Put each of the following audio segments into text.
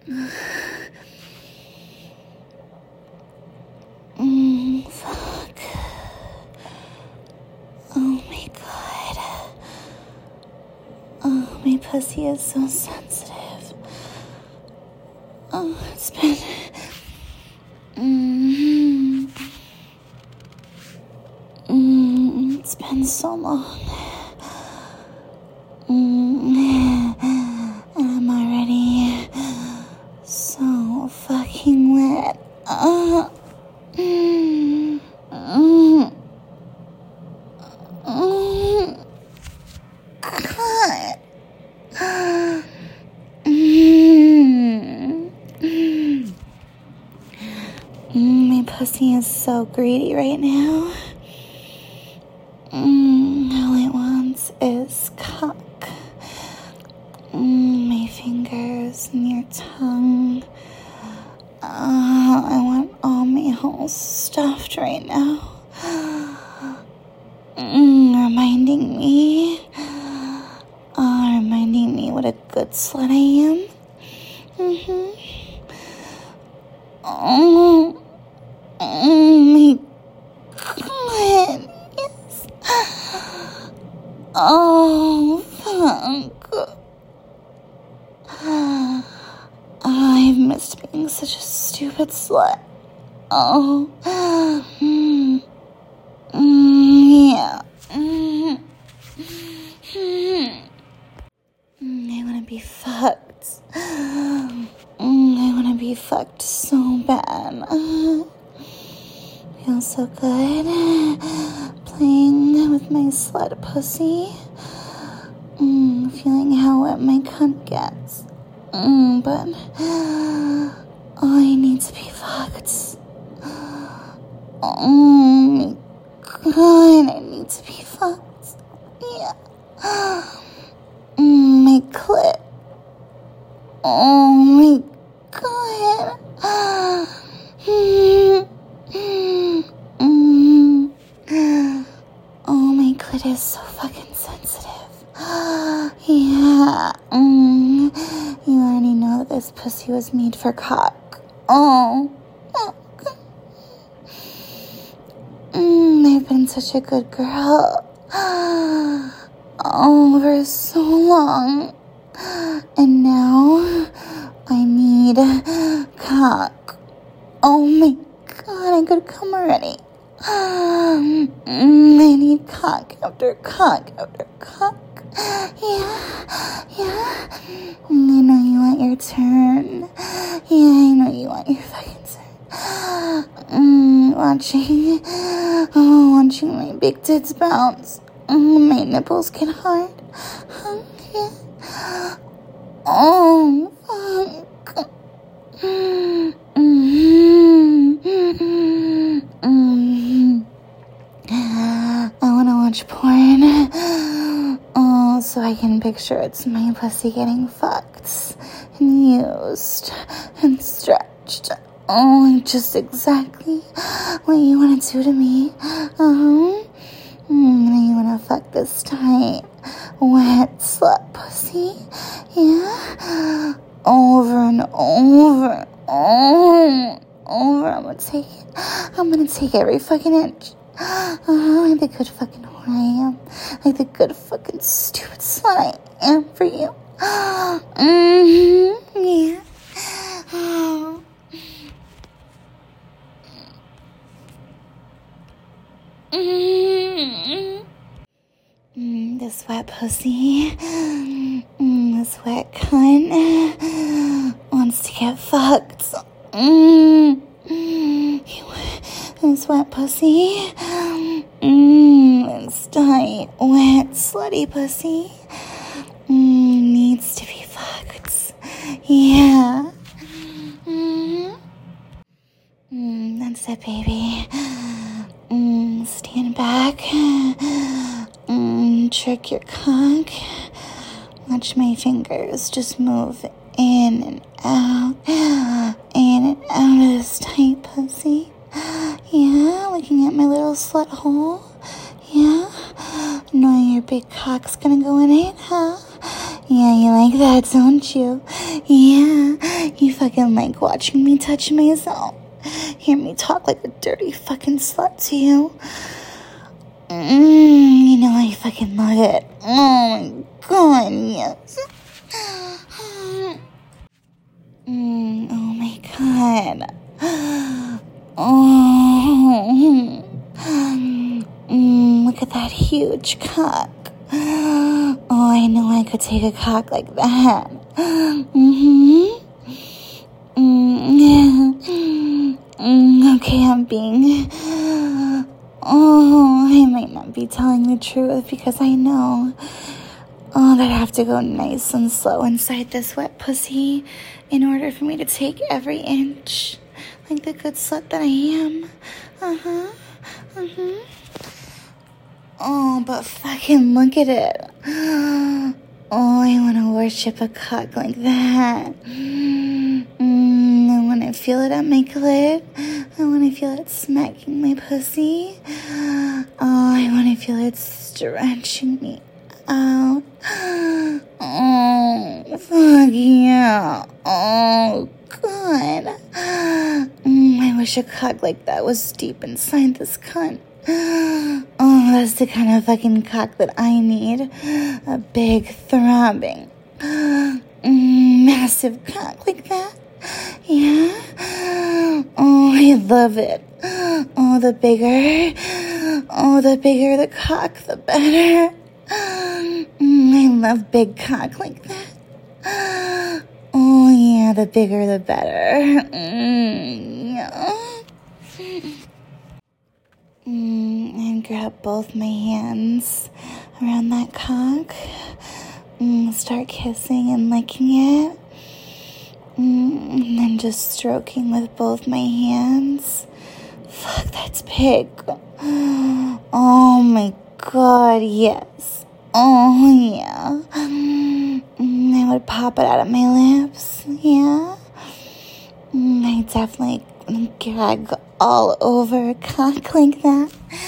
Fuck. Oh my god. Oh, my pussy is so sensitive. Oh, it's been... It's been so long. And I'm already so fucking lit. God. My pussy is so greedy right now. All it wants is cock. My fingers and your tongue. I want all my holes stuffed right now. Reminding me what a good slut I am. Oh my god, yes. Oh, fuck. I've missed being such a stupid slut. Oh, yeah. I want to be fucked. I want to be fucked so bad. Feels so good playing with my slut pussy. Feeling how wet my cunt gets. But I need to be fucked. Oh my god, I need to be fucked. Yeah. My clit. Oh my god. Oh, my clit is so fucking sensitive. Yeah. You already know that this pussy was made for cock. Oh. I've been such a good girl. Oh, for so long. And now I need cock. Oh my god, I could come already. I need cock after cock after cock. Yeah. I know you want your turn. Yeah, I know you want your fucking turn. Watching my big tits bounce. My nipples get hard. Yeah. Oh, fuck. I want to watch porn. Oh, so I can picture it's my pussy getting fucked and used and stretched. Oh, just exactly what you want to do to me. You want to fuck this tight, wet slut pussy. Yeah. Over and over. I'm gonna take every fucking inch. Like the good fucking whore I am. Like the good fucking stupid slut I am for you. Yeah. This wet pussy, this wet cunt wants to get fucked. This wet pussy, this tight, wet, slutty pussy needs to be fucked. Yeah. That's it, baby. Stand back. Trick your cock. Watch my fingers just move in and out of this tight pussy. Yeah, looking at my little slut hole. Yeah, knowing your big cock's gonna go in it, huh? Yeah, you like that, don't you? Yeah, you fucking like watching me touch myself. Hear me talk like a dirty fucking slut to you. You know I fucking love it. Oh my god, yes. Oh my god. Oh. Look at that huge cock. Oh, I know I could take a cock like that. Okay, I'm being... Oh, I might not be telling the truth because I know that I have to go nice and slow inside this wet pussy in order for me to take every inch like the good slut that I am. Oh, but fucking look at it. Oh, I want to worship a cock like that. I want to feel it at my clit. I want to feel it smacking my pussy. Oh, I want to feel it stretching me out. Oh, fuck yeah. Oh, God. I wish a cock like that was deep inside this cunt. Oh, that's the kind of fucking cock that I need. A big, throbbing, massive cock like that. Yeah. Oh, I love it. Oh, the bigger the cock, the better. I love big cock like that. Oh, yeah, the bigger the better. Yeah. And grab both my hands around that cock. Start kissing and licking it. And then just stroking with both my hands. Fuck, that's big. Oh my god, yes. Oh yeah. I would pop it out of my lips. Yeah. I definitely gag all over a cock like that.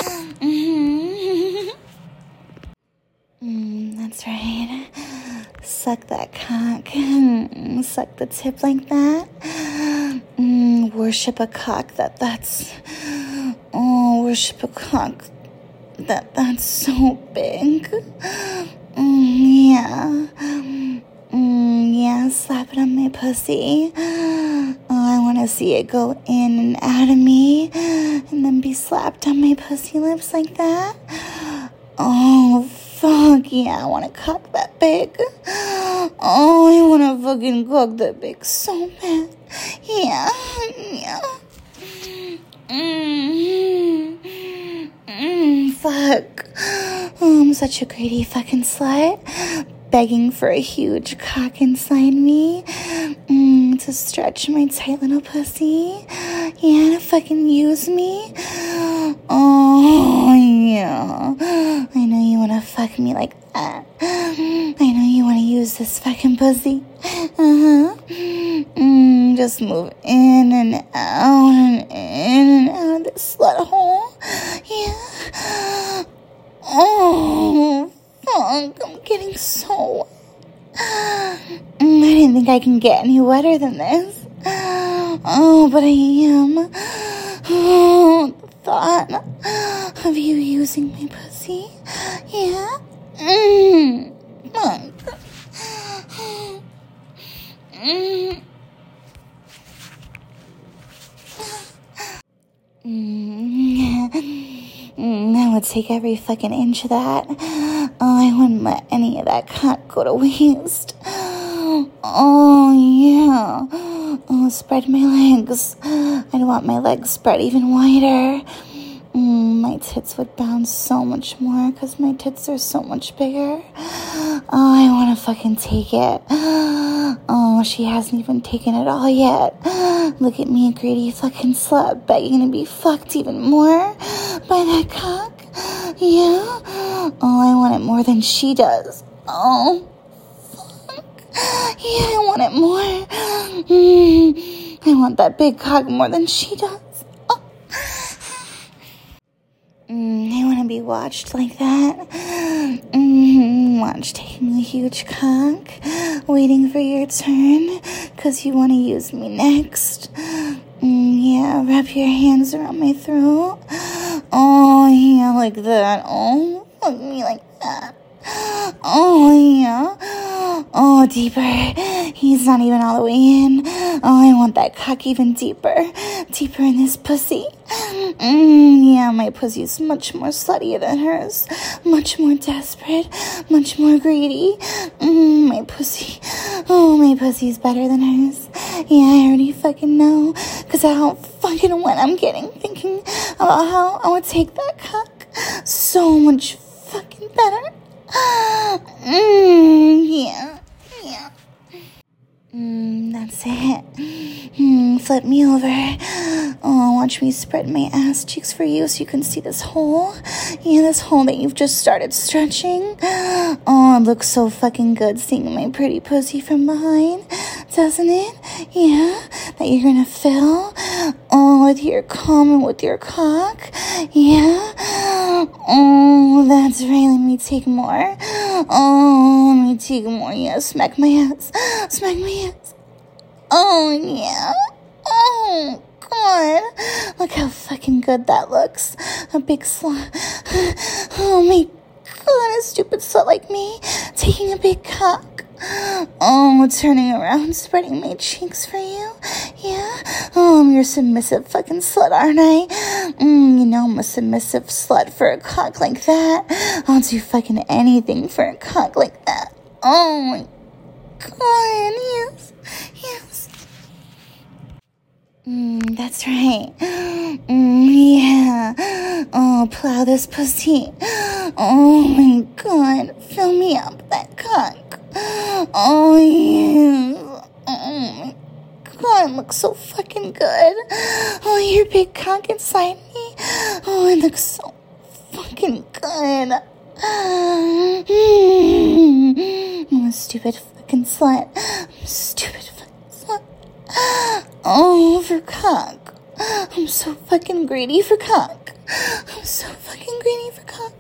That's right. Suck that cock. Suck the tip like that. Worship a cock that's... Oh, worship a cock that's so big. Yeah. Yeah, slap it on my pussy. Oh, I want to see it go in and out of me and then be slapped on my pussy lips like that. Oh, fuck yeah, I want to cock that big. Oh, I want to fucking cock that big so bad. Yeah. Fuck. Oh, I'm such a greedy fucking slut. Begging for a huge cock inside me. To stretch my tight little pussy. Yeah, to fucking use me. Oh, yeah. I know you want to fuck me like that. I know you want to use this fucking pussy. Just move in and out and in and out of this slut hole. Yeah. Oh, fuck. I'm getting so wet. I didn't think I can get any wetter than this. Oh, but I am. Oh, the thought of you using my pussy. Yeah. Fuck. I would take every fucking inch of that. Oh, I wouldn't let any of that cock go to waste. Oh, yeah. Oh, spread my legs. I'd want my legs spread even wider. My tits would bounce so much more because my tits are so much bigger. Oh, I want to fucking take it. Oh, she hasn't even taken it all yet. Look at me, a greedy fucking slut, begging to be fucked even more by that cock. Yeah. Oh, I want it more than she does. Oh, fuck. Yeah, I want it more. I want that big cock more than she does. Oh. I want to be watched like that. much taking a huge cock, waiting for your turn, 'cause you want to use me next. Yeah, wrap your hands around my throat. Oh, yeah, like that. Oh, fuck me like that. Oh, yeah. Oh, deeper. He's not even all the way in. Oh, I want that cock even deeper. Deeper in this pussy. Yeah, my pussy's much more sluttier than hers. Much more desperate. Much more greedy. My pussy. Oh, my pussy's better than hers. Yeah, I already fucking know. 'Cause how fucking wet I'm getting thinking about how I would take that cock. So much fucking better. Yeah. That's it. Flip me over. Oh, watch me spread my ass cheeks for you so you can see this hole. Yeah, this hole that you've just started stretching. Oh, it looks so fucking good seeing my pretty pussy from behind, doesn't it? Yeah, that you're gonna fill. Oh, with your cum and with your cock. Yeah. Oh, that's right. Let me take more. Oh, let me take more. Yeah, smack my ass. Smack my ass. Oh, yeah. Oh, God. Look how fucking good that looks. A big slut. Oh, my God, a stupid slut like me taking a big cock. Oh, turning around, spreading my cheeks for you. Yeah. Oh, I'm your submissive fucking slut, aren't I? You know I'm a submissive slut for a cock like that. I'll do fucking anything for a cock like that. Oh, my God, yes. That's right. Yeah. Oh, plow this pussy. Oh, my God. Fill me up that cock. Oh, yeah. Oh, my God, it looks so fucking good. Oh, your big cock inside me. Oh, it looks so fucking good. I'm a stupid fucking slut. I'm a stupid fucking slut. Oh, for cock. I'm so fucking greedy for cock. I'm so fucking greedy for cock.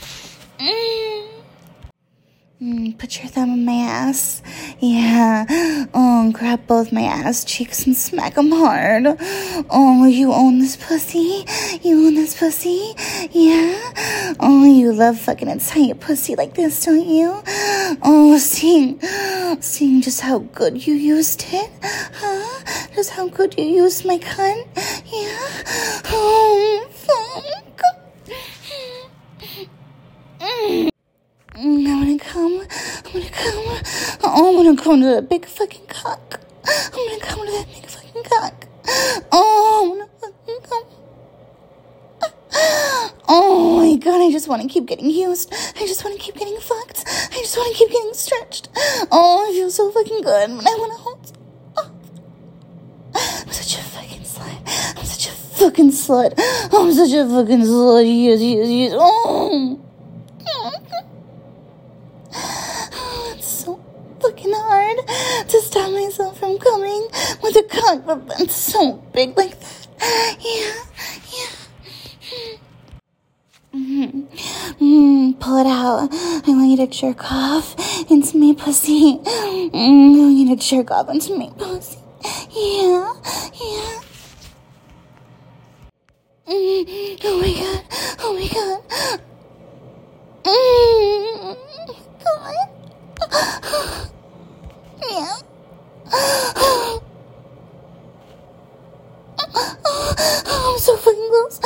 Put your thumb in my ass. Yeah. Oh, grab both my ass cheeks and smack them hard. Oh, you own this pussy? You own this pussy? Yeah. Oh, you love fucking a tight pussy like this, don't you? Oh, seeing just how good you used it. Huh? Just how good you used my cunt. Yeah. Oh, fuck. I'm gonna come. Oh, I'm gonna come to that big fucking cock. I'm gonna come to that big fucking cock. Oh, I'm gonna fucking come. Oh my God, I just want to keep getting used. I just want to keep getting fucked. I just want to keep getting stretched. Oh, I feel so fucking good. I want to hold. Oh. I'm such a fucking slut. I'm such a fucking slut. Yes. Oh. It's so fucking hard to stop myself from coming with a cock that's so big like that. Yeah. Pull it out. I want you to jerk off into my pussy. I want you to jerk off into my pussy. Yeah. Oh my God. God. Yeah. I'm so fucking close.